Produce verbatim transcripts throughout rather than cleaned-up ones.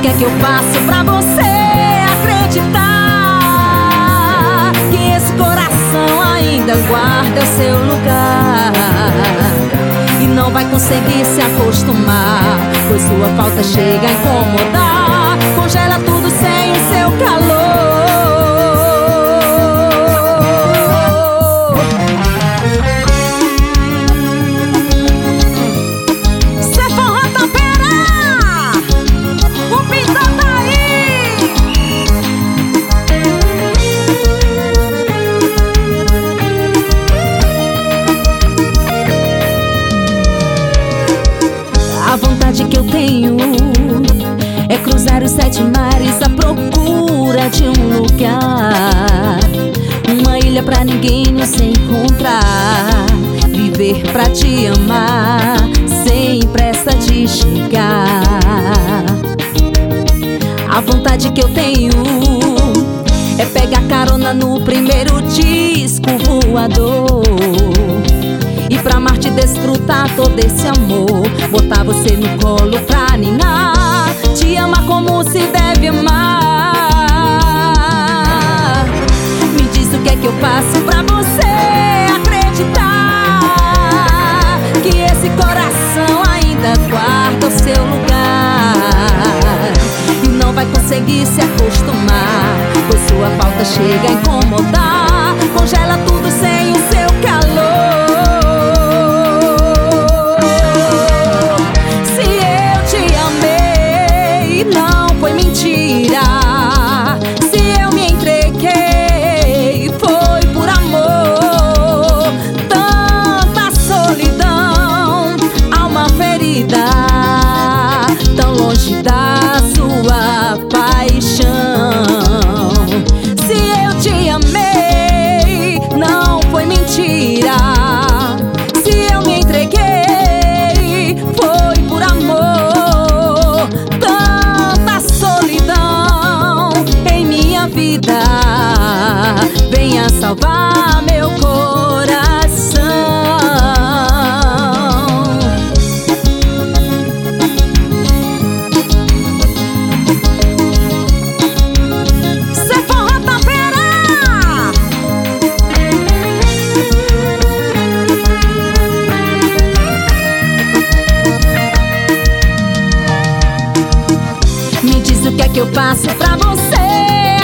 que é que eu faço pra você acreditar que esse coração ainda guarda o seu lugar e não vai conseguir se acostumar, pois sua falta chega a incomodar, congela tudo sem o seu calor. A vontade que eu tenho é cruzar os sete mares à procura de um lugar, uma ilha pra ninguém nos encontrar, viver pra te amar sem pressa de chegar. A vontade que eu tenho é pegar carona no primeiro disco voador e pra Marte desfrutar todo esse amor, botar você no colo pra ninar, te amar como se deve amar. Me diz o que é que eu faço pra você acreditar que esse coração ainda guarda o seu lugar e não vai conseguir se acostumar, pois sua falta chega a incomodar, congela tudo sem o seu calor. Tão longe da sua paixão. Se eu te amei, não foi mentira. Se eu me entreguei, foi por amor. Tanta solidão em minha vida, venha salvar meu coração. Me diz o que é que eu faço pra você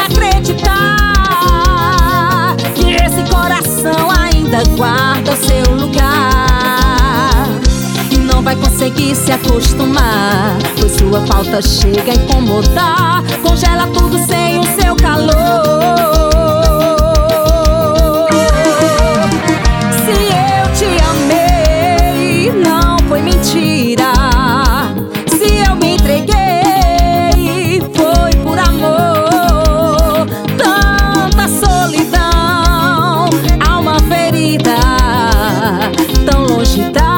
acreditar que esse coração ainda guarda o seu lugar e não vai conseguir se acostumar, pois sua falta chega a incomodar, congela tudo sem o seu calor. Se eu te amei, não foi mentira. Se eu me entreguei, tão longe da